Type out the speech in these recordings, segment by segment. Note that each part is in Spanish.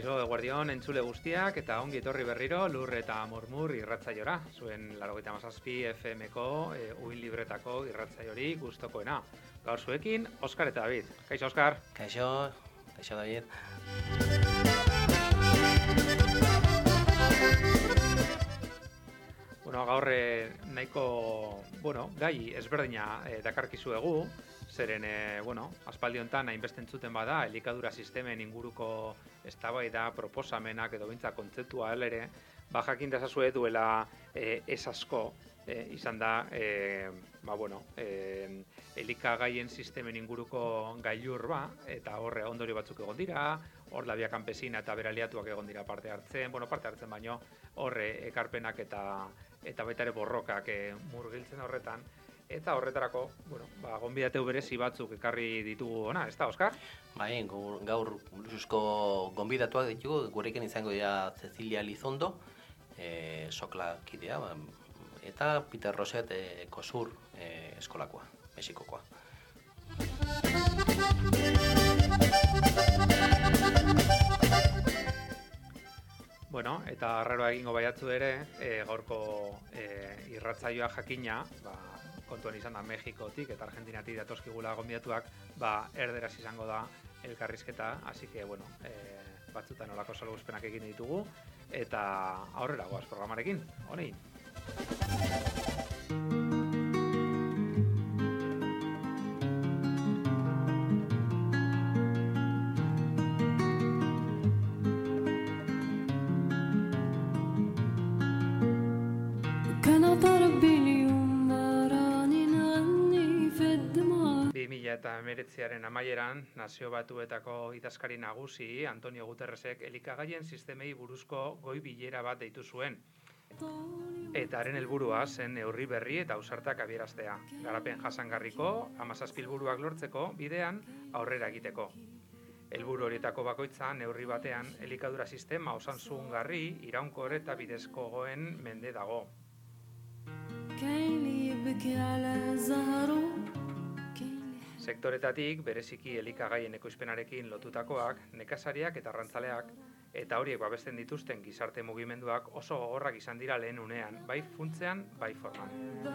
Kaixo eguerdion entzule guztiak eta ongi etorri berriro Lur eta Murmur irratzaiora. Zuen 97 FM-ko uhin libretako irratzaiori gustokoena. Gaur zuekin, Oskar eta David. Kaixo, Oskar. Kaixo David. Gaur nahiko, gai ezberdina dakarkizuegu, zeren, aspaldi hontan hainbeste entzuten bada, elikadura sistemen inguruko eztabaida, proposamenak edo bintza kontzeptua ere, jakin dezazue duela ez asko izan da, elikagaien sistemen inguruko gailur eta horre ondorio batzuk egon dira, hor labia kanpesina eta beraliatuak egon dira parte hartzen baino, horre ekarpenak eta baita ere borrokak murgiltzen horretan. Eta horretarako, gonbidateu berezi batzuk ekarri ditugu ona, ez da, Oskar? Bai, gaur luxuzko gonbidatuak ditugu, gurekin izango dira Cecilia Elizondo, Sokla kidea, eta Peter Roset Ekosur eskolakoa, Mexikokoa. Eta arraroa egingo baiatzu ere, gaurko irratzaioa jakina, kontuan izan da Mexikotik eta Argentinatik datoskigula gonbidatuak, erderaz izango da elkarrizketa, así que, batzutan olako salguzpenak egin ditugu, eta aurrera goaz programarekin, honein. Eta emeretziaren amaieran, Nazio Batuetako idazkari nagusi Antonio Guterresek elikagaien sistemei buruzko goi bilera bat deitu zuen. Eta haren helburua zen neurri berri eta ausartak adieraztea. Garapen jasangarriko 17 helburuak lortzeko bidean aurrera egiteko. Helburu horietako bakoitza neurri batean elikadura sistema osasungarri, iraunkor eta bidezkoen mende dago. Sektoretatik, bereziki elikagaien ekoizpenarekin lotutakoak, nekazariak eta arrantzaleak, eta horiek babesten dituzten gizarte mugimenduak oso gogorrak izan dira lehen unean, bai funtzean, bai forman.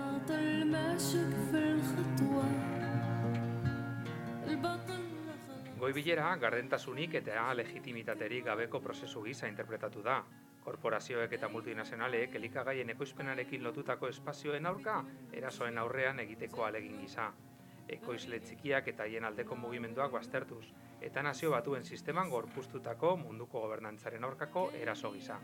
Goi bilera, gardentasunik eta legitimitaterik gabeko prozesu gisa interpretatu da. Korporazioek eta multinazionalek elikagaien ekoizpenarekin lotutako espazioen aurka, erasoen aurrean egiteko alegin gisa. Ekoizle txikiak eta haien aldeko mugimenduak baztertuz, eta Nazio Batuen sisteman gorpuztutako munduko gobernantzaren aurkako eraso gisa.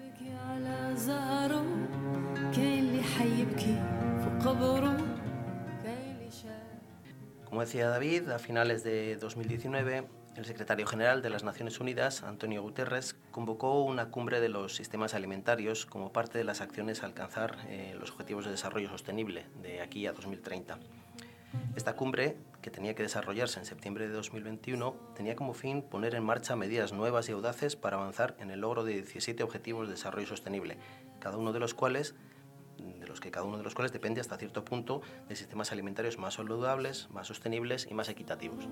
Como decía David, a finales de 2019, el secretario general de las Naciones Unidas, Antonio Guterres, convocó una cumbre de los sistemas alimentarios como parte de las acciones a alcanzar los Objetivos de Desarrollo Sostenible de aquí a 2030. Esta cumbre, que tenía que desarrollarse en septiembre de 2021, tenía como fin poner en marcha medidas nuevas y audaces para avanzar en el logro de 17 Objetivos de Desarrollo Sostenible, cada uno de los cuales depende hasta cierto punto de sistemas alimentarios más saludables, más sostenibles y más equitativos.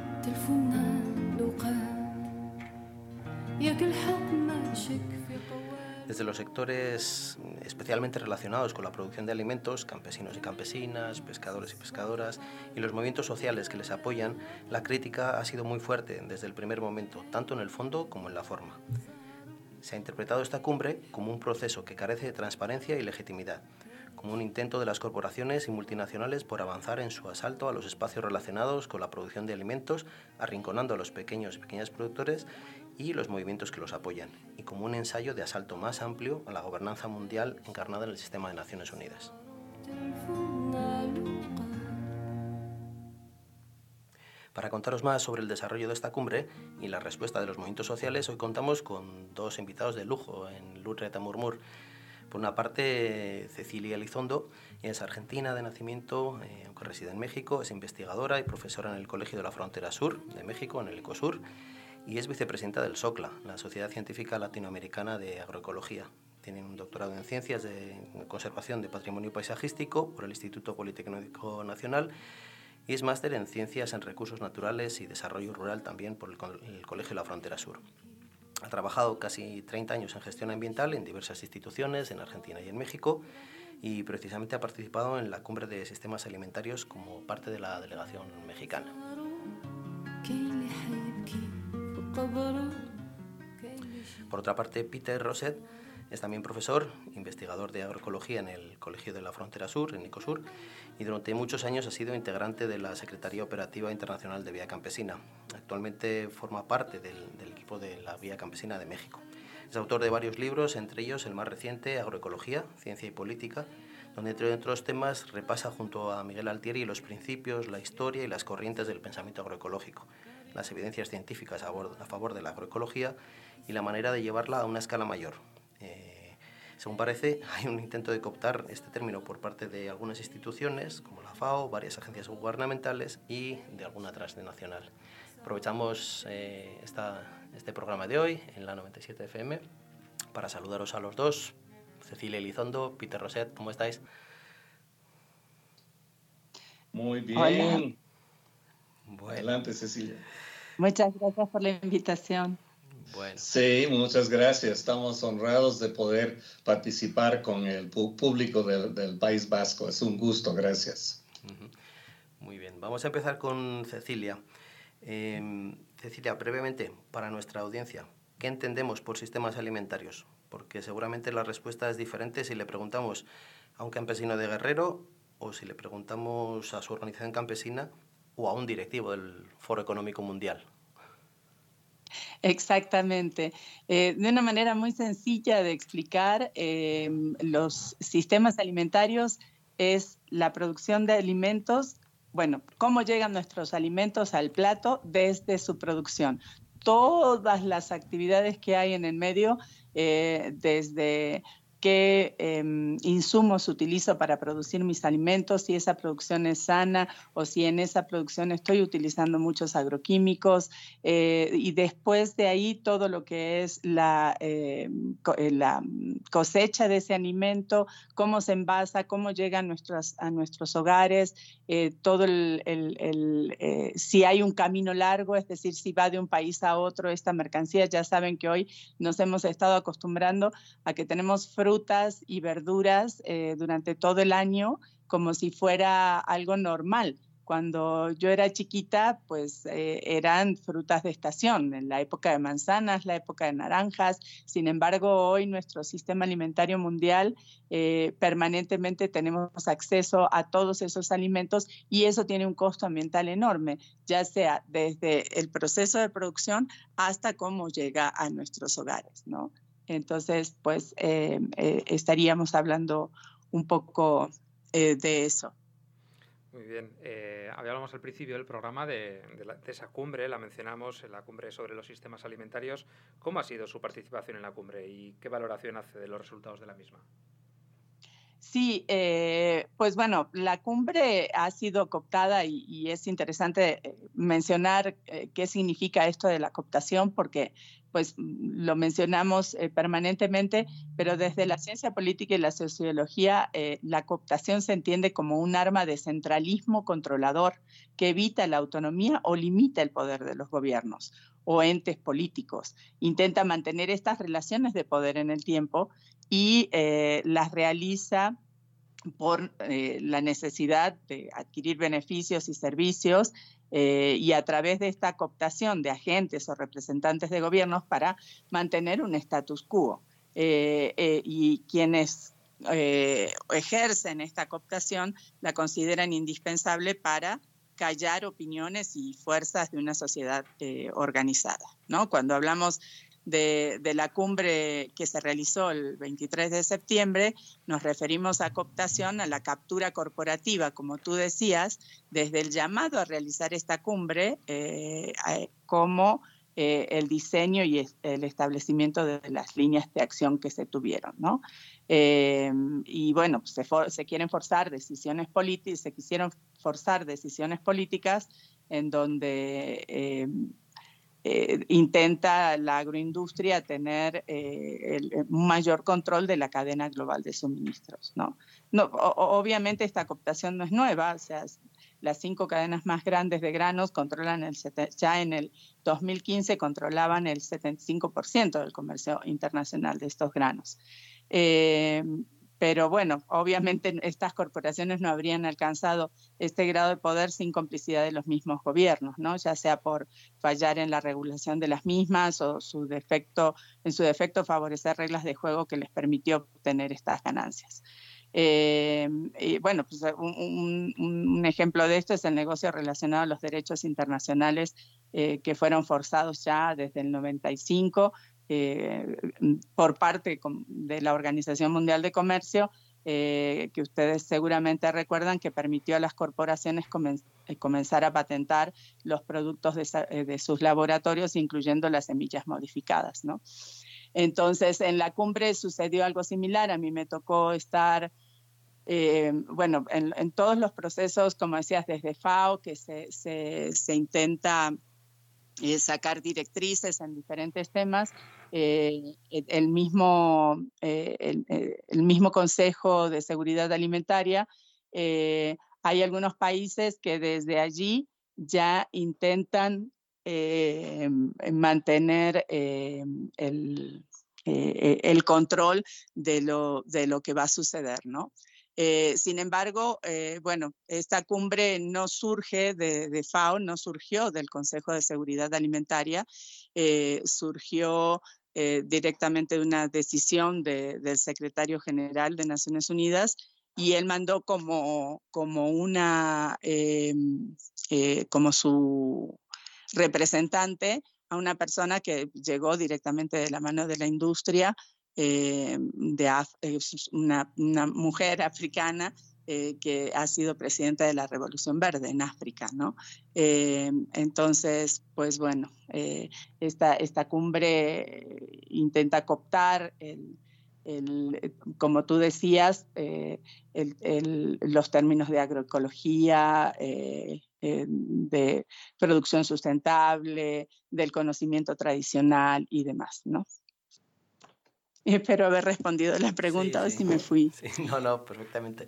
Desde los sectores especialmente relacionados con la producción de alimentos, campesinos y campesinas, pescadores y pescadoras, y los movimientos sociales que les apoyan, la crítica ha sido muy fuerte desde el primer momento, tanto en el fondo como en la forma. Se ha interpretado esta cumbre como un proceso que carece de transparencia y legitimidad, como un intento de las corporaciones y multinacionales por avanzar en su asalto a los espacios relacionados con la producción de alimentos, arrinconando a los pequeños y pequeñas productores y los movimientos que los apoyan, y como un ensayo de asalto más amplio a la gobernanza mundial encarnada en el sistema de Naciones Unidas. Para contaros más sobre el desarrollo de esta cumbre y la respuesta de los movimientos sociales, hoy contamos con dos invitados de lujo en Lur eta Murmur. Por una parte, Cecilia Elizondo, es argentina de nacimiento, aunque reside en México, es investigadora y profesora en el Colegio de la Frontera Sur de México, en el Ecosur, y es vicepresidenta del SOCLA, la Sociedad Científica Latinoamericana de Agroecología. Tiene un doctorado en Ciencias de Conservación de Patrimonio Paisajístico por el Instituto Politécnico Nacional y es máster en Ciencias en Recursos Naturales y Desarrollo Rural también por el Colegio de la Frontera Sur. Ha trabajado casi 30 años en gestión ambiental en diversas instituciones en Argentina y en México, y precisamente ha participado en la Cumbre de Sistemas Alimentarios como parte de la delegación mexicana. Por otra parte, Peter Rosset es también profesor, investigador de agroecología en el Colegio de la Frontera Sur, en Icosur, y durante muchos años ha sido integrante de la Secretaría Operativa Internacional de Vía Campesina. Actualmente forma parte del equipo de la Vía Campesina de México. Es autor de varios libros, entre ellos el más reciente, Agroecología, Ciencia y Política, donde entre otros temas repasa junto a Miguel Altieri los principios, la historia y las corrientes del pensamiento agroecológico, las evidencias científicas a favor de la agroecología y la manera de llevarla a una escala mayor. Según parece, hay un intento de cooptar este término por parte de algunas instituciones, como la FAO, varias agencias gubernamentales y de alguna transnacional. Aprovechamos este programa de hoy en la 97 FM para saludaros a los dos. Cecilia Elizondo, Peter Rosset, ¿cómo estáis? Muy bien. Hola. Bueno. Adelante, Cecilia. Muchas gracias por la invitación. Bueno. Sí, muchas gracias. Estamos honrados de poder participar con el público del País Vasco. Es un gusto, gracias. Muy bien, vamos a empezar con Cecilia. Cecilia, brevemente, para nuestra audiencia, ¿qué entendemos por sistemas alimentarios? Porque seguramente la respuesta es diferente si le preguntamos a un campesino de Guerrero o si le preguntamos a su organización campesina o a un directivo del Foro Económico Mundial. Exactamente. De una manera muy sencilla de explicar, los sistemas alimentarios es la producción de alimentos, bueno, cómo llegan nuestros alimentos al plato desde su producción. Todas las actividades que hay en el medio, desde qué insumos utilizo para producir mis alimentos, si esa producción es sana o si en esa producción estoy utilizando muchos agroquímicos, y después de ahí todo lo que es la cosecha de ese alimento, cómo se envasa, cómo llega a nuestros hogares, todo si hay un camino largo, es decir, si va de un país a otro esta mercancía. Ya saben que hoy nos hemos estado acostumbrando a que tenemos frutas y verduras durante todo el año como si fuera algo normal. Cuando yo era chiquita, pues eran frutas de estación, en la época de manzanas, la época de naranjas. Sin embargo, hoy nuestro sistema alimentario mundial permanentemente tenemos acceso a todos esos alimentos y eso tiene un costo ambiental enorme, ya sea desde el proceso de producción hasta cómo llega a nuestros hogares, ¿no? Entonces, pues estaríamos hablando un poco de eso. Muy bien. Hablábamos al principio del programa de esa cumbre, la mencionamos, en la cumbre sobre los sistemas alimentarios. ¿Cómo ha sido su participación en la cumbre y qué valoración hace de los resultados de la misma? Sí, pues bueno, la cumbre ha sido cooptada y es interesante mencionar qué significa esto de la cooptación, porque pues lo mencionamos permanentemente, pero desde la ciencia política y la sociología, la cooptación se entiende como un arma de centralismo controlador que evita la autonomía o limita el poder de los gobiernos o entes políticos. Intenta mantener estas relaciones de poder en el tiempo y las realiza por la necesidad de adquirir beneficios y servicios y a través de esta cooptación de agentes o representantes de gobiernos para mantener un status quo. Y quienes ejercen esta cooptación la consideran indispensable para callar opiniones y fuerzas de una sociedad organizada, ¿no? Cuando hablamos de la cumbre que se realizó el 23 de septiembre, nos referimos a cooptación, a la captura corporativa, como tú decías, desde el llamado a realizar esta cumbre como el diseño y el establecimiento de las líneas de acción que se tuvieron, ¿no? Y bueno, se quieren forzar decisiones políticas, se quisieron forzar decisiones políticas en donde intenta la agroindustria tener un mayor control de la cadena global de suministros, ¿no? Obviamente esta cooptación no es nueva, o sea, las 5 cadenas más grandes de granos controlan ya en el 2015 controlaban el 75% del comercio internacional de estos granos. Pero bueno, obviamente estas corporaciones no habrían alcanzado este grado de poder sin complicidad de los mismos gobiernos, ¿no? Ya sea por fallar en la regulación de las mismas o en su defecto favorecer reglas de juego que les permitió obtener estas ganancias. Y bueno, pues un ejemplo de esto es el negocio relacionado a los derechos internacionales que fueron forzados ya desde el 95 por parte de la Organización Mundial de Comercio, que ustedes seguramente recuerdan, que permitió a las corporaciones comenzar a patentar los productos de sus laboratorios, incluyendo las semillas modificadas, ¿no? Entonces, en la cumbre sucedió algo similar. A mí me tocó estar, bueno, en todos los procesos, como decías, desde FAO, que se intenta sacar directrices en diferentes temas. El mismo Consejo de Seguridad Alimentaria, hay algunos países que desde allí ya intentan mantener el control de lo que va a suceder, ¿no? Sin embargo, bueno, esta cumbre no surge de FAO, no surgió del Consejo de Seguridad Alimentaria, surgió directamente de una decisión del secretario general de Naciones Unidas, y él mandó como su representante a una persona que llegó directamente de la mano de la industria, una mujer africana que ha sido presidenta de la Revolución Verde en África, ¿no? Entonces, pues bueno, esta cumbre intenta cooptar como tú decías, los términos de agroecología, de producción sustentable, del conocimiento tradicional y demás, ¿no? Espero haber respondido la pregunta, sí, o si me fui. Sí, no, perfectamente.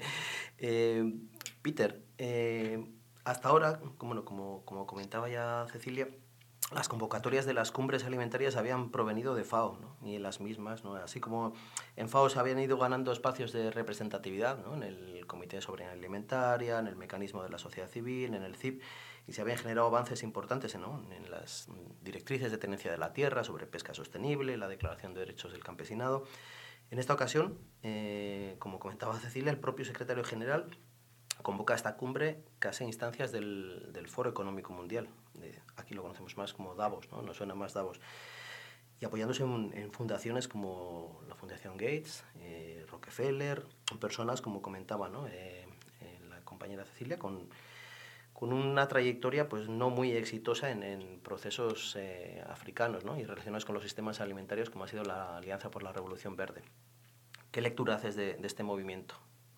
Peter, hasta ahora, como comentaba ya Cecilia, las convocatorias de las cumbres alimentarias habían provenido de FAO, ¿no? Y las mismas, ¿no? Así como en FAO se habían ido ganando espacios de representatividad, ¿no? En el Comité de Soberanía Alimentaria, en el mecanismo de la sociedad civil, en el CIP, y se habían generado avances importantes, ¿no? En las directrices de tenencia de la tierra, sobre pesca sostenible, la Declaración de Derechos del Campesinado. En esta ocasión, como comentaba Cecilia, el propio secretario general convoca esta cumbre casi a instancias del Foro Económico Mundial. Aquí lo conocemos más como Davos, ¿no? Nos suena más Davos. Y apoyándose en fundaciones como la Fundación Gates, Rockefeller, personas, como comentaba, ¿no? La compañera Cecilia, con una trayectoria pues no muy exitosa en procesos africanos, ¿no? Y relacionados con los sistemas alimentarios, como ha sido la Alianza por la Revolución Verde. ¿Qué lectura haces de este movimiento?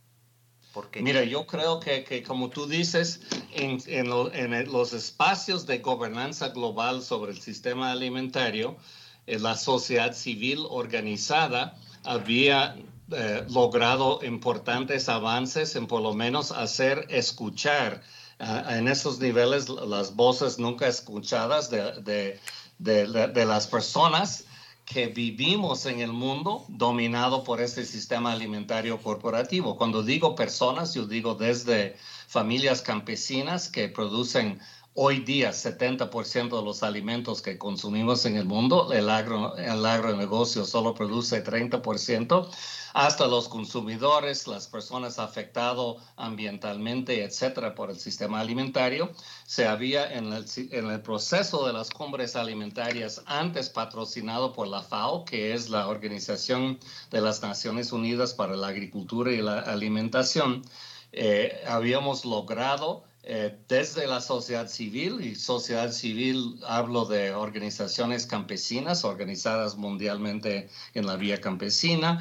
Mira, yo creo que como tú dices, en los espacios de gobernanza global sobre el sistema alimentario, la sociedad civil organizada había logrado importantes avances en por lo menos hacer escuchar en esos niveles las voces nunca escuchadas de las personas que vivimos en el mundo dominado por este sistema alimentario corporativo. Cuando digo personas, yo digo desde familias campesinas que producen hoy día 70% de los alimentos que consumimos en el mundo, el agronegocio solo produce 30%, hasta los consumidores, las personas afectadas ambientalmente, etcétera, por el sistema alimentario. Se había en el proceso de las cumbres alimentarias antes patrocinado por la FAO, que es la Organización de las Naciones Unidas para la Agricultura y la Alimentación, habíamos logrado desde la sociedad civil, y sociedad civil hablo de organizaciones campesinas organizadas mundialmente en la vía campesina,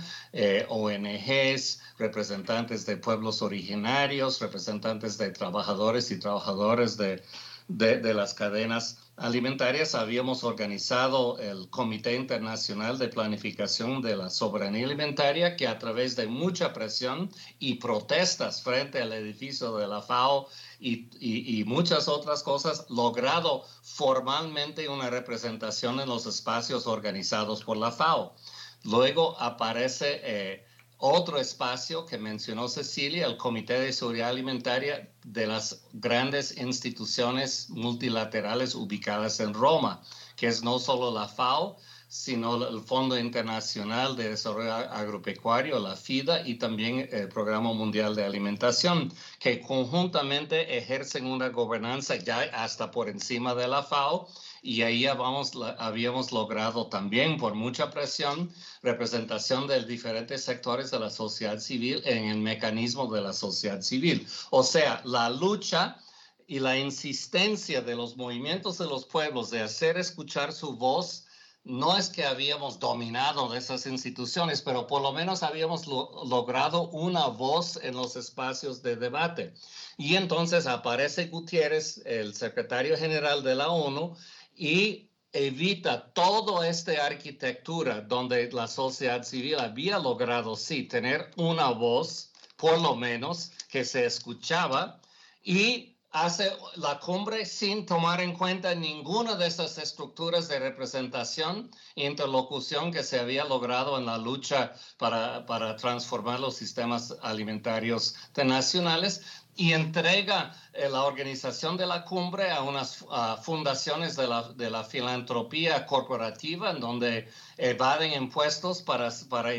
ONGs, representantes de pueblos originarios, representantes de trabajadores y trabajadoras de las cadenas alimentarias habíamos organizado el Comité Internacional de Planificación de la Soberanía Alimentaria, que a través de mucha presión y protestas frente al edificio de la FAO y muchas otras cosas, logrado formalmente una representación en los espacios organizados por la FAO. Luego aparece otro espacio que mencionó Cecilia, el Comité de Seguridad Alimentaria de las grandes instituciones multilaterales ubicadas en Roma, que es no solo la FAO, sino el Fondo Internacional de Desarrollo Agropecuario, la FIDA, y también el Programa Mundial de Alimentación, que conjuntamente ejercen una gobernanza ya hasta por encima de la FAO, y ahí habíamos logrado también, por mucha presión, representación de diferentes sectores de la sociedad civil en el mecanismo de la sociedad civil. O sea, la lucha y la insistencia de los movimientos de los pueblos de hacer escuchar su voz, no es que habíamos dominado de esas instituciones, pero por lo menos habíamos logrado una voz en los espacios de debate. Y entonces aparece Gutiérrez, el secretario general de la ONU, y evita toda esta arquitectura donde la sociedad civil había logrado, sí, tener una voz, por lo menos, que se escuchaba, y hace la cumbre sin tomar en cuenta ninguna de esas estructuras de representación e interlocución que se había logrado en la lucha para transformar los sistemas alimentarios nacionales, y entrega la organización de la cumbre a unas fundaciones de la filantropía corporativa, en donde evaden impuestos para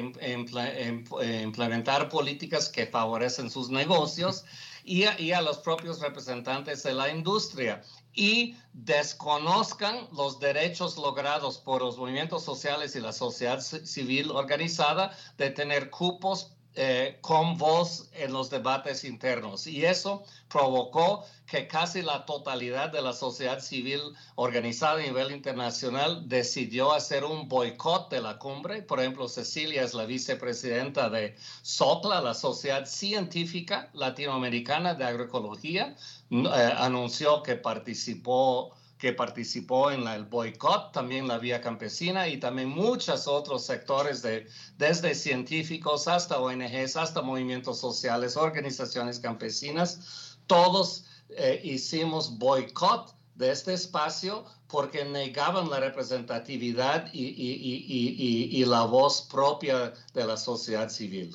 implementar políticas que favorecen sus negocios, y a los propios representantes de la industria, y desconozcan los derechos logrados por los movimientos sociales y la sociedad civil organizada de tener cupos con voz en los debates internos. Y eso provocó que casi la totalidad de la sociedad civil organizada a nivel internacional decidió hacer un boicot de la cumbre. Por ejemplo, Cecilia es la vicepresidenta de SOCLA, la Sociedad Científica Latinoamericana de Agroecología, anunció que participó en el boicot, también la Vía Campesina y también muchos otros sectores, desde científicos hasta ONGs, hasta movimientos sociales, organizaciones campesinas. Todos hicimos boicot de este espacio porque negaban la representatividad y la voz propia de la sociedad civil.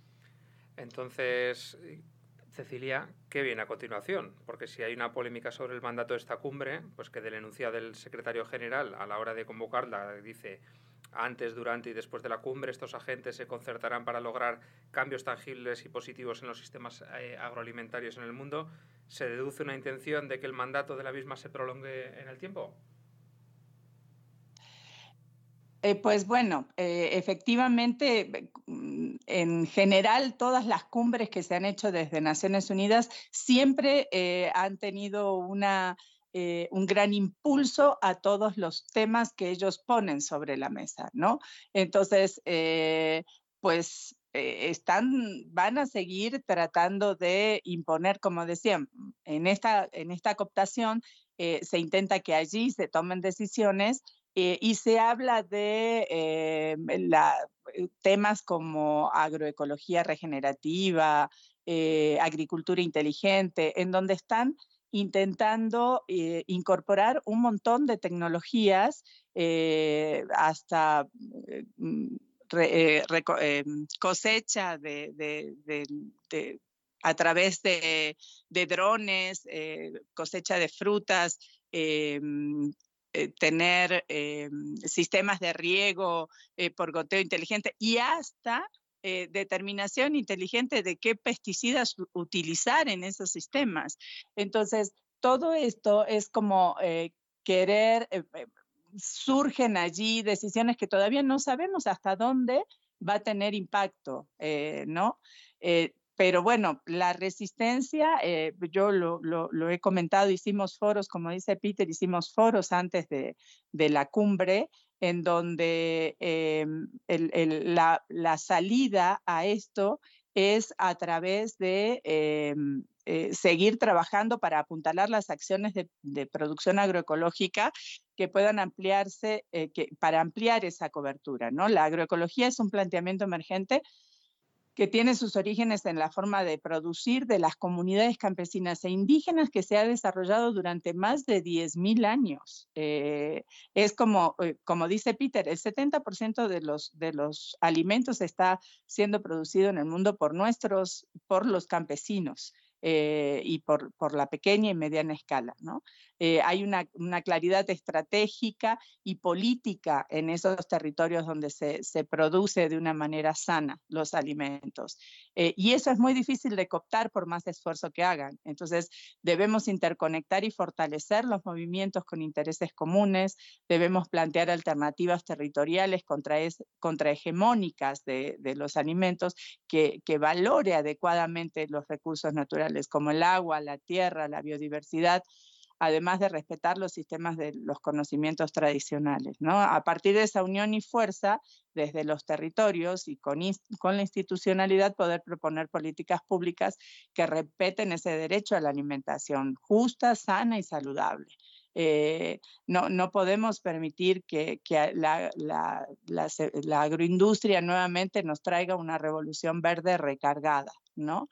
Entonces, Cecilia, ¿qué viene a continuación? Porque si hay una polémica sobre el mandato de esta cumbre, pues que del enunciado del secretario general a la hora de convocarla dice: antes, durante y después de la cumbre, estos agentes se concertarán para lograr cambios tangibles y positivos en los sistemas agroalimentarios en el mundo. ¿Se deduce una intención de que el mandato de la misma se prolongue en el tiempo? Pues bueno, efectivamente, en general, todas las cumbres que se han hecho desde Naciones Unidas siempre han tenido un gran impulso a todos los temas que ellos ponen sobre la mesa, ¿no? Entonces, pues van a seguir tratando de imponer, como decían, en esta cooptación se intenta que allí se tomen decisiones. Y se habla de temas como agroecología regenerativa, agricultura inteligente, en donde están intentando incorporar un montón de tecnologías hasta cosecha a través de drones, cosecha de frutas, tener sistemas de riego por goteo inteligente y hasta determinación inteligente de qué pesticidas utilizar en esos sistemas. Entonces, todo esto es como querer, surgen allí decisiones que todavía no sabemos hasta dónde va a tener impacto, ¿no? Pero bueno, la resistencia, yo lo he comentado, hicimos foros, como dice Peter, hicimos foros antes de la cumbre, en donde la salida a esto es a través de seguir trabajando para apuntalar las acciones de producción agroecológica que puedan ampliarse, para ampliar esa cobertura, ¿no? La agroecología es un planteamiento emergente que tiene sus orígenes en la forma de producir de las comunidades campesinas e indígenas que se ha desarrollado durante más de 10.000 años. Es como dice Peter, el 70% de los alimentos está siendo producido en el mundo por los campesinos. Y por la pequeña y mediana escala, ¿no? Hay una claridad estratégica y política en esos territorios donde se produce de una manera sana los alimentos. Y eso es muy difícil de cooptar por más esfuerzo que hagan. Entonces, debemos interconectar y fortalecer los movimientos con intereses comunes, debemos plantear alternativas territoriales contrahegemónicas de los alimentos que valore adecuadamente los recursos naturales como el agua, la tierra, la biodiversidad, además de respetar los sistemas de los conocimientos tradicionales, ¿no? A partir de esa unión y fuerza, desde los territorios y con la institucionalidad, poder proponer políticas públicas que respeten ese derecho a la alimentación justa, sana y saludable. No podemos permitir que la agroindustria nuevamente nos traiga una revolución verde recargada, ¿no?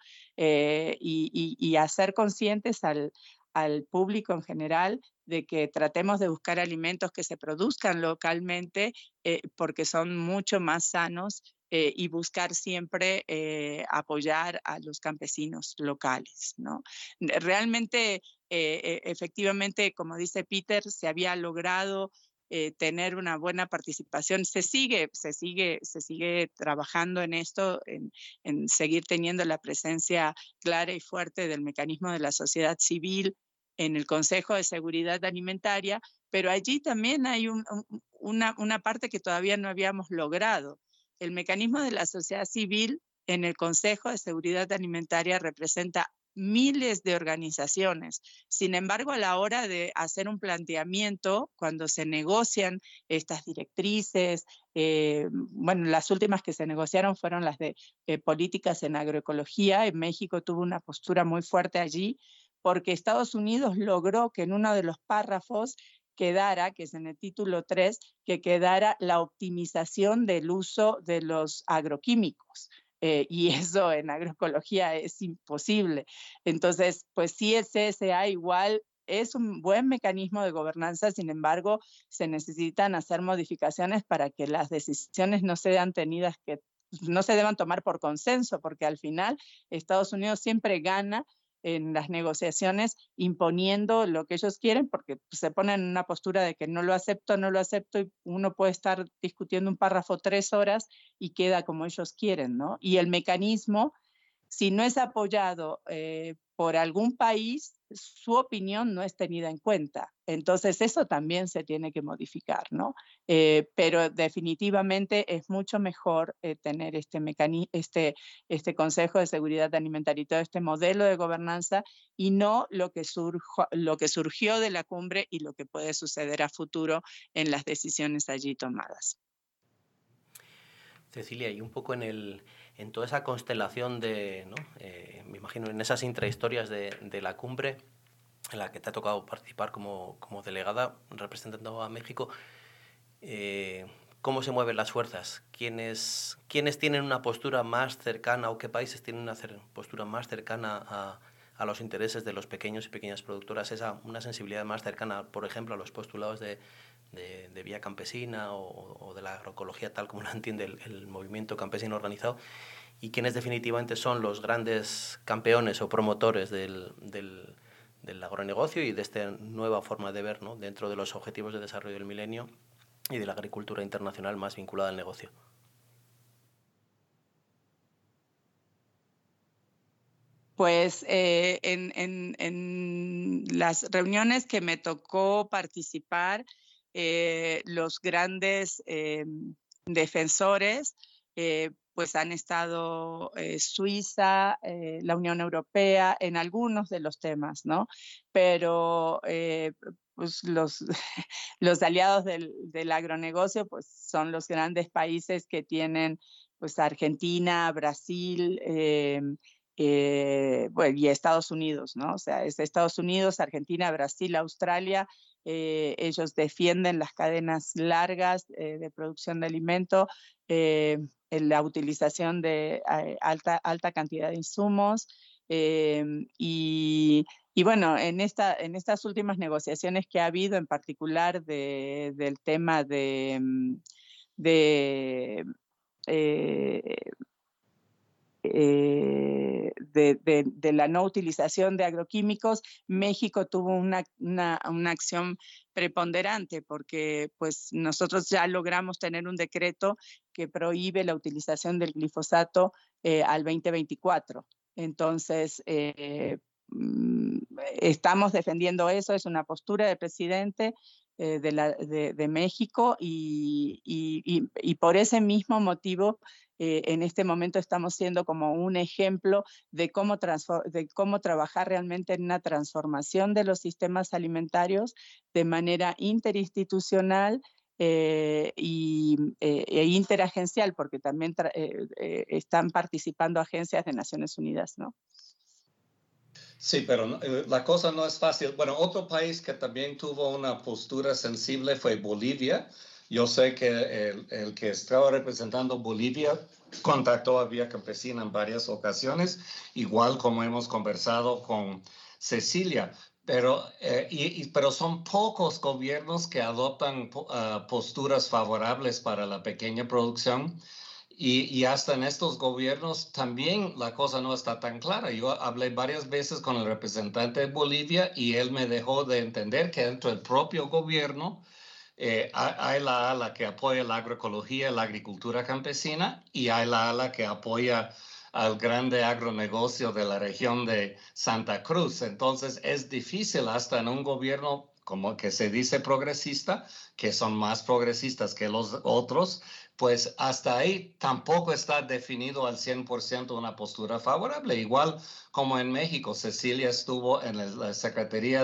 Y hacer conscientes al público en general de que tratemos de buscar alimentos que se produzcan localmente porque son mucho más sanos y buscar siempre apoyar a los campesinos locales, ¿no? Realmente, efectivamente, como dice Peter, se había logrado tener una buena participación. Se sigue trabajando en esto, en seguir teniendo la presencia clara y fuerte del mecanismo de la sociedad civil en el Consejo de Seguridad Alimentaria, pero allí también hay una parte que todavía no habíamos logrado. El mecanismo de la sociedad civil en el Consejo de Seguridad Alimentaria representa miles de organizaciones. Sin embargo, a la hora de hacer un planteamiento, cuando se negocian estas directrices, bueno, las últimas que se negociaron fueron las de políticas en agroecología. En México tuvo una postura muy fuerte allí, porque Estados Unidos logró que en uno de los párrafos quedara, que es en el título 3, que quedara la optimización del uso de los agroquímicos. Y eso en agroecología es imposible. Entonces, pues sí, el CSA igual es un buen mecanismo de gobernanza, sin embargo, se necesitan hacer modificaciones para que las decisiones no sean no se deban tomar por consenso, porque al final Estados Unidos siempre gana en las negociaciones imponiendo lo que ellos quieren, porque se ponen en una postura de que no lo acepto, y uno puede estar discutiendo un párrafo 3 horas y queda como ellos quieren, ¿no? Y el mecanismo, si no es apoyado por algún país, su opinión no es tenida en cuenta. Entonces eso también se tiene que modificar, ¿no? Pero definitivamente es mucho mejor tener este Consejo de Seguridad Alimentaria y todo este modelo de gobernanza y no lo que surgió de la cumbre y lo que puede suceder a futuro en las decisiones allí tomadas. Cecilia, y un poco en toda esa constelación ¿no? Me imagino en esas intrahistorias de la cumbre en la que te ha tocado participar como delegada representando a México, ¿cómo se mueven las fuerzas? ¿Quiénes tienen una postura más cercana o qué países tienen una postura más cercana a los intereses de los pequeños y pequeñas productoras? Una sensibilidad más cercana, por ejemplo, a los postulados de vía campesina o de la agroecología tal como la entiende el movimiento campesino organizado, y quiénes definitivamente son los grandes campeones o promotores del agronegocio y de esta nueva forma de ver, ¿no?, dentro de los objetivos de desarrollo del milenio y de la agricultura internacional más vinculada al negocio. Pues en las reuniones que me tocó participar, los grandes defensores pues han estado Suiza, la Unión Europea, en algunos de los temas, ¿no? Pero pues los aliados del agronegocio pues son los grandes países que tienen pues Argentina, Brasil, bueno, y Estados Unidos, ¿no? O sea, es Estados Unidos, Argentina, Brasil, Australia. Ellos defienden las cadenas largas de producción de alimento, la utilización de alta cantidad de insumos. Y bueno, en estas últimas negociaciones que ha habido, en particular del tema de la no utilización de agroquímicos, México tuvo una acción preponderante porque pues, nosotros ya logramos tener un decreto que prohíbe la utilización del glifosato al 2024. Entonces, estamos defendiendo eso, es una postura del presidente de México y por ese mismo motivo en este momento estamos siendo como un ejemplo de cómo trabajar realmente en una transformación de los sistemas alimentarios de manera interinstitucional e interagencial, porque también están participando agencias de Naciones Unidas, ¿no? Sí, pero la cosa no es fácil. Bueno, otro país que también tuvo una postura sensible fue Bolivia. Yo sé que el que estaba representando Bolivia contactó a Vía Campesina en varias ocasiones, igual como hemos conversado con Cecilia. Pero son pocos gobiernos que adoptan posturas favorables para la pequeña producción. Y hasta en estos gobiernos también la cosa no está tan clara. Yo hablé varias veces con el representante de Bolivia y él me dejó de entender que dentro del propio gobierno hay la ala que apoya la agroecología, la agricultura campesina, y hay la ala que apoya al grande agronegocio de la región de Santa Cruz. Entonces es difícil hasta en un gobierno como que se dice progresista, que son más progresistas que los otros, pues hasta ahí tampoco está definido al 100% una postura favorable. Igual como en México, Cecilia estuvo en la Secretaría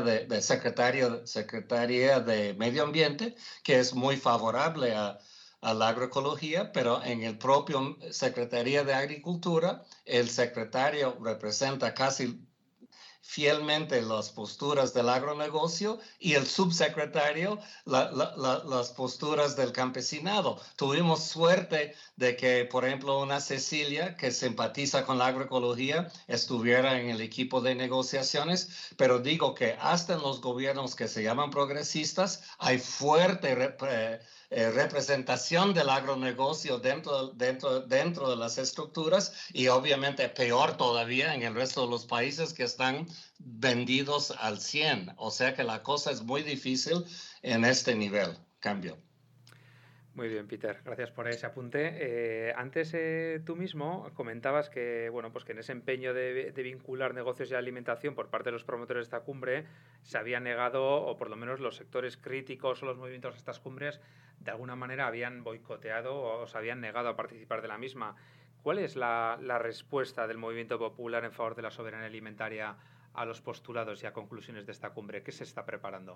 de Medio Ambiente, que es muy favorable a la agroecología, pero en el propio Secretaría de Agricultura, el secretario representa casi fielmente las posturas del agronegocio y el subsecretario las posturas del campesinado. Tuvimos suerte de que, por ejemplo, una Cecilia que simpatiza con la agroecología estuviera en el equipo de negociaciones, pero digo que hasta en los gobiernos que se llaman progresistas hay fuerte representación del agronegocio dentro de las estructuras y obviamente peor todavía en el resto de los países que están vendidos al 100. O sea que la cosa es muy difícil en este nivel. Cambio. Muy bien, Peter, gracias por ese apunte. Antes tú mismo comentabas que, bueno, pues que en ese empeño de vincular negocios y alimentación por parte de los promotores de esta cumbre se había negado, o por lo menos los sectores críticos o los movimientos de estas cumbres de alguna manera habían boicoteado o se habían negado a participar de la misma. ¿Cuál es la respuesta del movimiento popular en favor de la soberanía alimentaria a los postulados y a conclusiones de esta cumbre? ¿Qué se está preparando?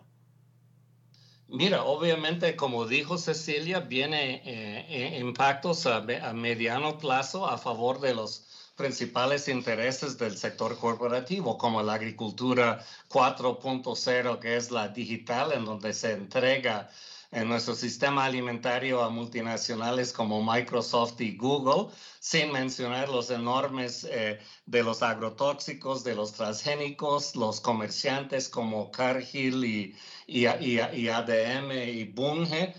Mira, obviamente, como dijo Cecilia, viene impactos a mediano plazo a favor de los principales intereses del sector corporativo, como la agricultura 4.0, que es la digital, en donde se entrega en nuestro sistema alimentario a multinacionales como Microsoft y Google, sin mencionar los enormes de los agrotóxicos, de los transgénicos, los comerciantes como Cargill y ADM y Bunge.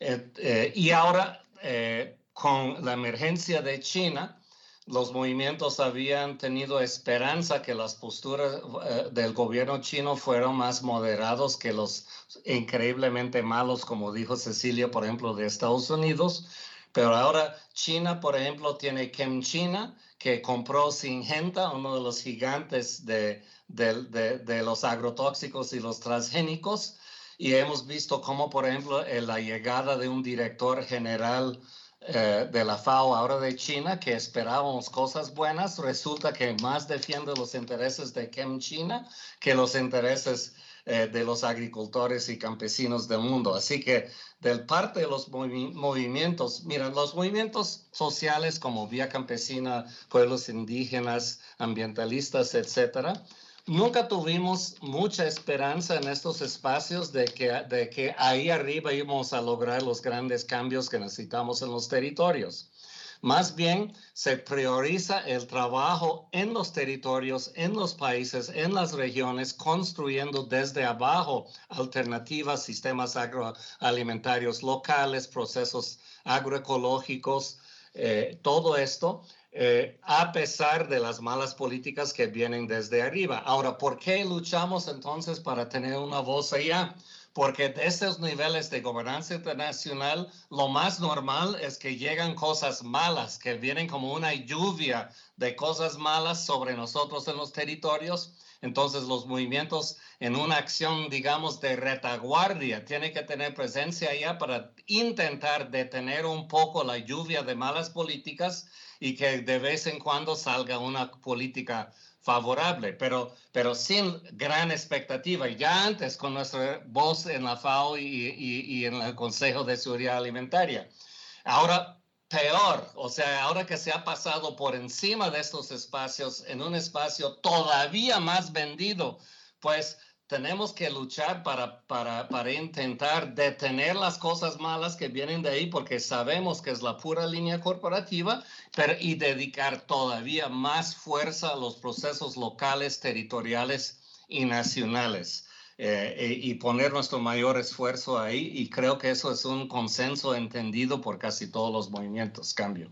Y ahora, con la emergencia de China, los movimientos habían tenido esperanza que las posturas del gobierno chino fueran más moderados que los increíblemente malos, como dijo Cecilia, por ejemplo, de Estados Unidos. Pero ahora China, por ejemplo, tiene ChemChina, que compró Syngenta, uno de los gigantes de los agrotóxicos y los transgénicos. Y hemos visto cómo, por ejemplo, la llegada de un director general de la FAO, ahora de China, que esperábamos cosas buenas, resulta que más defiende los intereses de ChemChina que los intereses de los agricultores y campesinos del mundo. Así que del parte de los movimientos, mira, los movimientos sociales como Vía Campesina, pueblos indígenas, ambientalistas, etcétera, nunca tuvimos mucha esperanza en estos espacios de que ahí arriba íbamos a lograr los grandes cambios que necesitamos en los territorios. Más bien se prioriza el trabajo en los territorios, en los países, en las regiones, construyendo desde abajo alternativas, sistemas agroalimentarios locales, procesos agroecológicos, todo esto. A pesar de las malas políticas que vienen desde arriba. Ahora, ¿por qué luchamos entonces para tener una voz allá? Porque de esos niveles de gobernanza internacional, lo más normal es que llegan cosas malas, que vienen como una lluvia de cosas malas sobre nosotros en los territorios. Entonces, los movimientos en una acción, digamos, de retaguardia, tienen que tener presencia allá para intentar detener un poco la lluvia de malas políticas y que de vez en cuando salga una política favorable, pero sin gran expectativa. Ya antes con nuestra voz en la FAO y en el Consejo de Seguridad Alimentaria. Ahora peor, o sea, ahora que se ha pasado por encima de estos espacios en un espacio todavía más vendido, pues tenemos que luchar para intentar detener las cosas malas que vienen de ahí, porque sabemos que es la pura línea corporativa, y dedicar todavía más fuerza a los procesos locales, territoriales y nacionales. Y poner nuestro mayor esfuerzo ahí, y creo que eso es un consenso entendido por casi todos los movimientos. Cambio.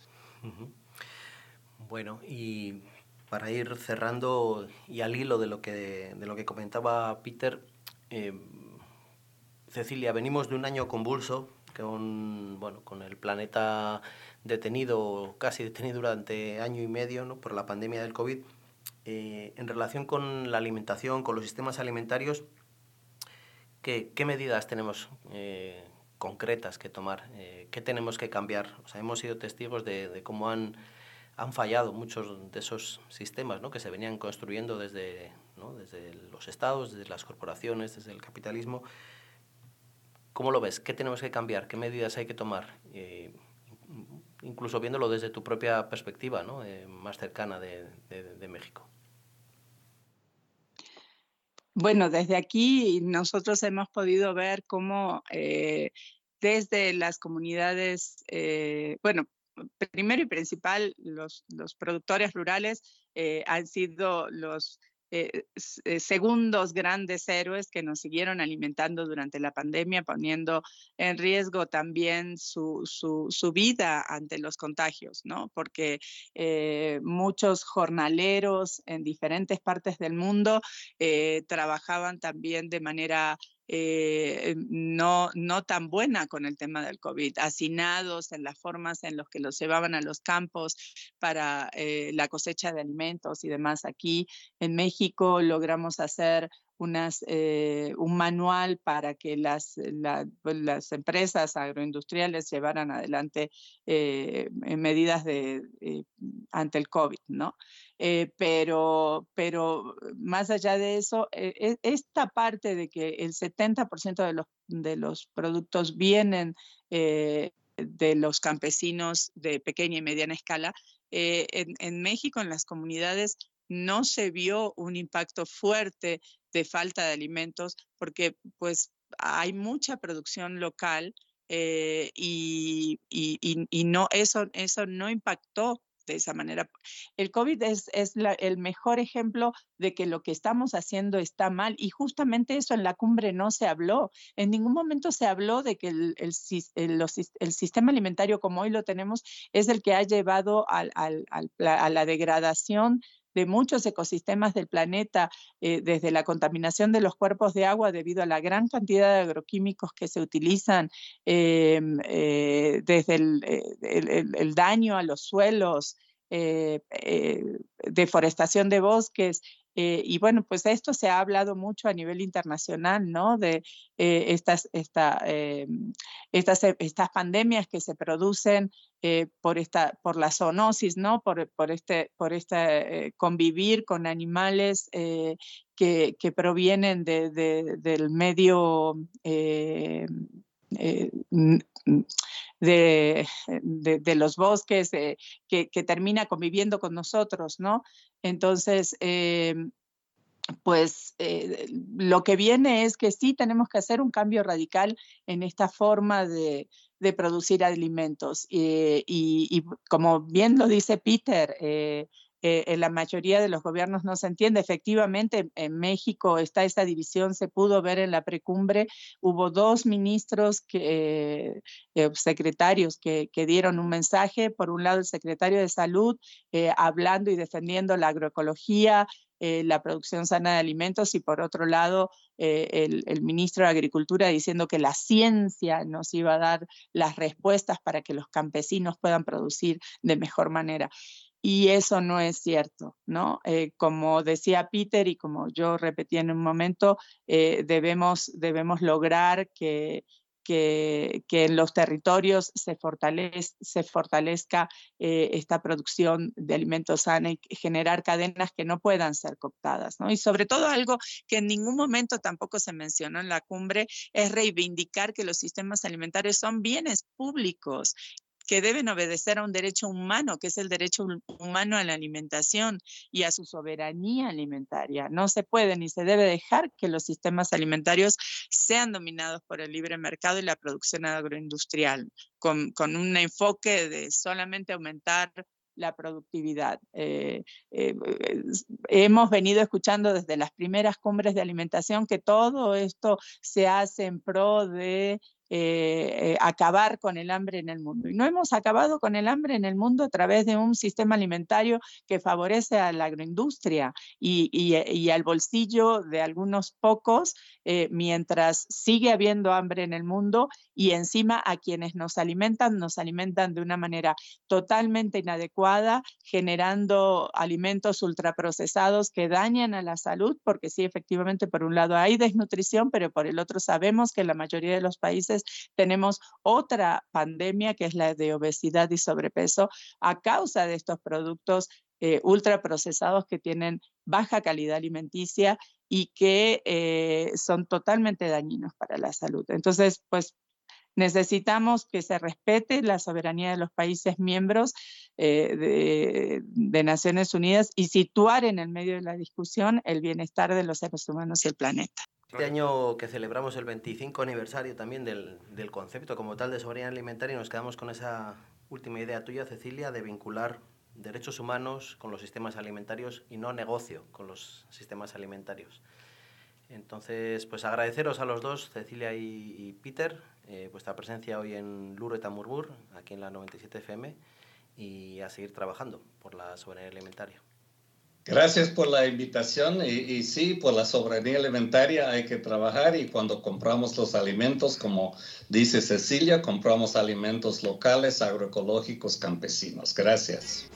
Bueno, y para ir cerrando y al hilo de lo que comentaba Peter, Cecilia, venimos de un año convulso con el planeta casi detenido durante año y medio, ¿no?, por la pandemia del COVID. En relación con la alimentación, con los sistemas alimentarios, ¿qué medidas tenemos concretas que tomar? ¿Qué tenemos que cambiar? O sea, hemos sido testigos de cómo han fallado muchos de esos sistemas, ¿no?, que se venían construyendo desde los estados, desde las corporaciones, desde el capitalismo. ¿Cómo lo ves? ¿Qué tenemos que cambiar? ¿Qué medidas hay que tomar? Incluso viéndolo desde tu propia perspectiva, ¿no?, más cercana de México. Bueno, desde aquí nosotros hemos podido ver cómo desde las comunidades, primero y principal, los productores rurales han sido los segundos grandes héroes que nos siguieron alimentando durante la pandemia, poniendo en riesgo también su vida ante los contagios, ¿no? Porque muchos jornaleros en diferentes partes del mundo trabajaban también de manera no tan buena con el tema del COVID, hacinados en las formas en las que los llevaban a los campos para la cosecha de alimentos y demás. Aquí en México logramos hacer un manual para que las empresas agroindustriales llevaran adelante medidas ante el COVID, ¿no? Pero más allá de eso, esta parte de que el 70% de los productos vienen de los campesinos de pequeña y mediana escala, en México, en las comunidades, no se vio un impacto fuerte de falta de alimentos porque pues hay mucha producción local y no, eso no impactó de esa manera. El COVID es el mejor ejemplo de que lo que estamos haciendo está mal, y justamente eso en la cumbre no se habló. En ningún momento se habló de que el sistema alimentario como hoy lo tenemos es el que ha llevado a la degradación de muchos ecosistemas del planeta, desde la contaminación de los cuerpos de agua debido a la gran cantidad de agroquímicos que se utilizan, desde el daño a los suelos, deforestación de bosques, Y bueno, pues esto se ha hablado mucho a nivel internacional, ¿no? De estas pandemias que se producen por la zoonosis, ¿no? Por este convivir con animales que provienen del medio de los bosques, que termina conviviendo con nosotros, ¿no? Entonces, pues lo que viene es que sí tenemos que hacer un cambio radical en esta forma de producir alimentos. Y como bien lo dice Peter, en la mayoría de los gobiernos no se entiende. Efectivamente, en México está esa división, se pudo ver en la precumbre. Hubo 2 ministros, secretarios que dieron un mensaje. Por un lado, el secretario de Salud, hablando y defendiendo la agroecología, la producción sana de alimentos, y por otro lado el ministro de Agricultura diciendo que la ciencia nos iba a dar las respuestas para que los campesinos puedan producir de mejor manera. Y eso no es cierto, ¿no? Como decía Peter y como yo repetí en un momento, debemos lograr que en los territorios se fortalezca esta producción de alimentos sanos y generar cadenas que no puedan ser cooptadas, ¿no? Y sobre todo algo que en ningún momento tampoco se mencionó en la cumbre es reivindicar que los sistemas alimentarios son bienes públicos que deben obedecer a un derecho humano, que es el derecho humano a la alimentación y a su soberanía alimentaria. No se puede ni se debe dejar que los sistemas alimentarios sean dominados por el libre mercado y la producción agroindustrial, con un enfoque de solamente aumentar la productividad. Hemos venido escuchando desde las primeras cumbres de alimentación que todo esto se hace en pro de acabar con el hambre en el mundo. Y no hemos acabado con el hambre en el mundo a través de un sistema alimentario que favorece a la agroindustria y al bolsillo de algunos pocos, mientras sigue habiendo hambre en el mundo, y encima a quienes nos alimentan de una manera totalmente inadecuada, generando alimentos ultraprocesados que dañan a la salud, porque sí, efectivamente, por un lado hay desnutrición, pero por el otro sabemos que en la mayoría de los países tenemos otra pandemia, que es la de obesidad y sobrepeso, a causa de estos productos ultraprocesados que tienen baja calidad alimenticia y que son totalmente dañinos para la salud. Entonces, pues necesitamos que se respete la soberanía de los países miembros de Naciones Unidas y situar en el medio de la discusión el bienestar de los seres humanos y el planeta. Este año que celebramos el 25 aniversario también del concepto como tal de soberanía alimentaria, nos quedamos con esa última idea tuya, Cecilia, de vincular derechos humanos con los sistemas alimentarios y no negocio con los sistemas alimentarios. Entonces, pues agradeceros a los dos, Cecilia y Peter, vuestra presencia hoy en Luro eta Murbur, aquí en la 97 FM, y a seguir trabajando por la soberanía alimentaria. Gracias por la invitación y sí, por la soberanía alimentaria hay que trabajar, y cuando compramos los alimentos, como dice Cecilia, compramos alimentos locales, agroecológicos, campesinos. Gracias.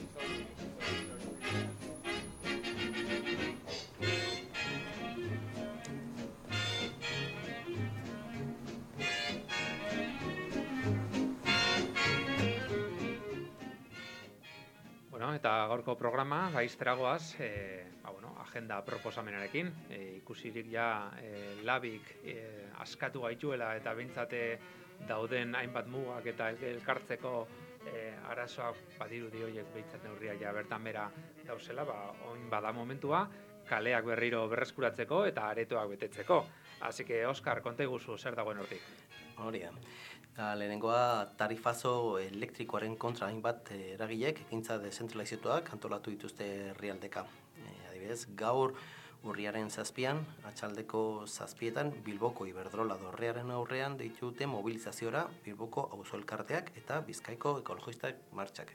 Eta gaurko programa gaizteragoaz, agenda proposamenarekin, ikusirik ja labik askatu gaituela eta behintzate dauden hainbat mugak eta elkartzeko arazoak badirudi horiek behintzat neurriak ja bertan bera dauzela, oin bada momentua kaleak berriro berreskuratzeko eta aretoak betetzeko. Así que, Oskar, konta iguzu, zer dagoen hortik? Hori da. Lehenengoa, tarifazo elektrikoaren kontra hainbat eragilek ekintza dezentralizatuak antolatu dituzte herrialdeka. Adibidez, gaur urriaren 7, atxaldeko 7, Bilboko Iberdrola dorrearen aurrean deitu dute mobilizaziora Bilboko auzo elkarteak eta Bizkaiko ekologistak martxak.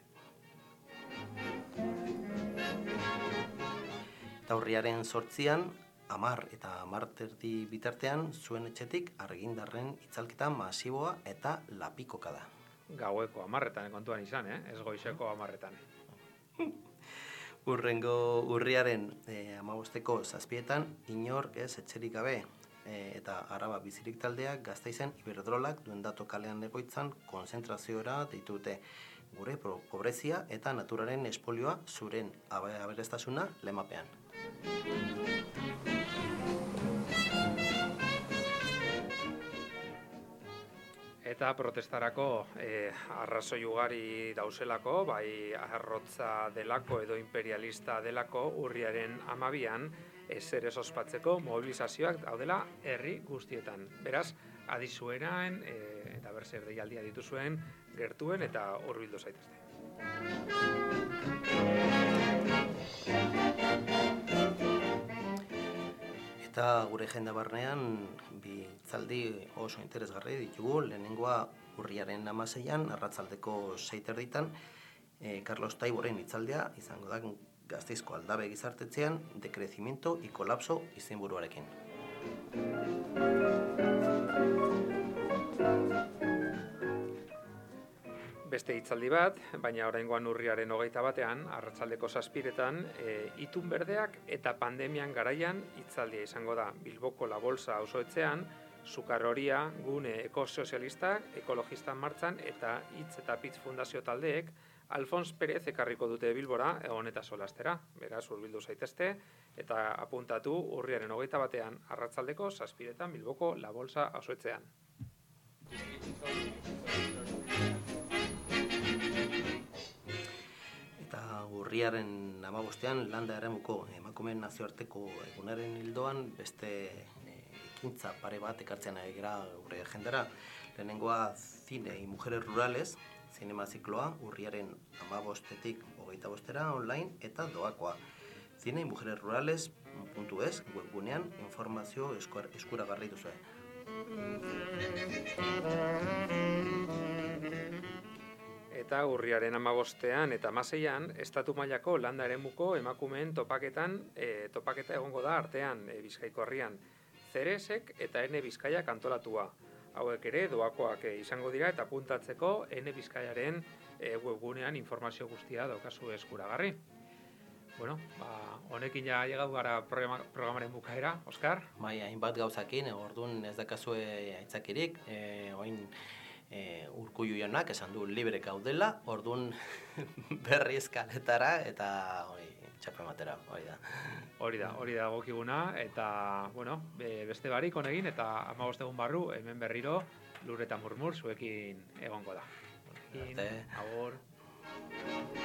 Eta urriaren 8, 10 eta 10:30 bitartean, zuen etxetik argindarren itzalketa masiboa eta lapikoka da. Gaueko 10etan kontuan izan, ez goizeko 10etan. Urrengo urriaren 15ko 7etan inor ez etxerik gabe eta Araba Bizirik taldeak Gasteizen Iberdrolak Duendato kalean egoitzan konzentrazioera ditute. Gure pobrezia eta naturaren espolioa zuren aberastasuna lemapean. Eta protestarako arrazoi ugari dauzelako, bai arrotza delako edo imperialista delako urriaren 12an ezer ez ospatzeko mobilizazioak daudela herri guztietan. Beraz, adizueran eta berzer deialdia dituzuen gertuen eta hurbildu zaitezte. Eta gure agenda barnean bi hitzaldi oso interesgarri ditugu. Lehenengoa urriaren 16an arratsaldeko 6:30 Carlos Taiboren hitzaldia izango da Gasteizko Aldabe gizartetzean decrecimiento y colapso izenburuarekin. Beste hitzaldi bat, baina oraingoan urriaren 21ean, arratsaldeko 7:00 itun berdeak eta pandemian garaian hitzaldia izango da Bilboko La Bolsa auzoetxean, Sukarroria, Gune Ekosozialistak, Ekologistan Martxan eta Hitz eta Pitz Fundazio taldeek Alfons Perez ekarriko dute Bilbora egon eta solastera. Beraz, hurbildu zaitezte eta apuntatu urriaren 21ean arratsaldeko 7:00 Bilboko La Bolsa auzoetxean. Eta urriaren 15ean Landa Eremuko emakumeen nazioarteko egunaren ildoan beste ekintza pare bat ekartzen ari gara gure agendara. Lehenengoa Cine y Mujeres Rurales, zinema zikloa urriaren 15etik 25era online eta doakoa. Cine y Mujeres Rurales.es webgunean informazio eskuragarri duzue. Eta urriaren 15ean eta 16ean estatu mailako Landa Eremuko emakumeen topaketa egongo da artean Bizkaiko herrian. Ceresek eta Ene Bizkaiak antolatua. Hauek ere doakoak izango dira eta apuntatzeko Ene Bizkaiaren webgunean informazio guztia daukazu eskuragarri. Bueno, honekin ja llegatu gara programaren bukaera, Oskar? Bai, hainbat gauzakin, orduan ez dakazue aitzakirik, orain Urkullu jaunak esan du libre gaudela, orduan berriz kaletara eta txapa ematera, hori da. Hori da gokiguna eta, bueno, beste barik honegin eta 15 egun barru hemen berriro Lur eta Murmur zuekin egongo da. Agur.